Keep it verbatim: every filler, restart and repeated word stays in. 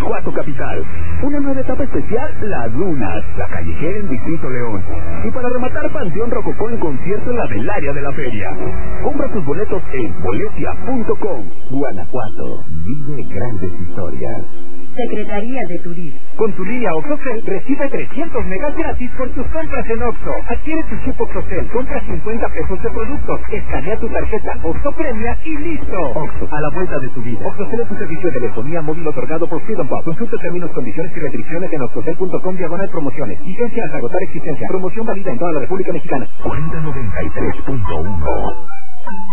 Guanajuato Capital. Una nueva etapa especial, Las Lunas, la callejera en Distrito León. Y para rematar, Panteón Rococó en concierto en la Belaria de la Feria. Compra tus boletos en boletia punto com. Guanajuato, vive grandes historias. Secretaría de Turismo. Con tu línea OXXOCEL recibe trescientos megas gratis por tus compras en Oxxo. Adquiere tu chip OXXOCEL, compra cincuenta pesos de productos, escanea tu tarjeta Oxxo Premia y listo. Oxxo, a la vuelta de tu vida. OXXOCEL es un servicio de telefonía móvil otorgado por Freedom Pop. Consulta términos, condiciones y restricciones en oxxocel punto com diagonal promociones. Licencia hasta agotar existencia. Promoción válida en toda la República Mexicana. Cuenta noventa y tres punto uno.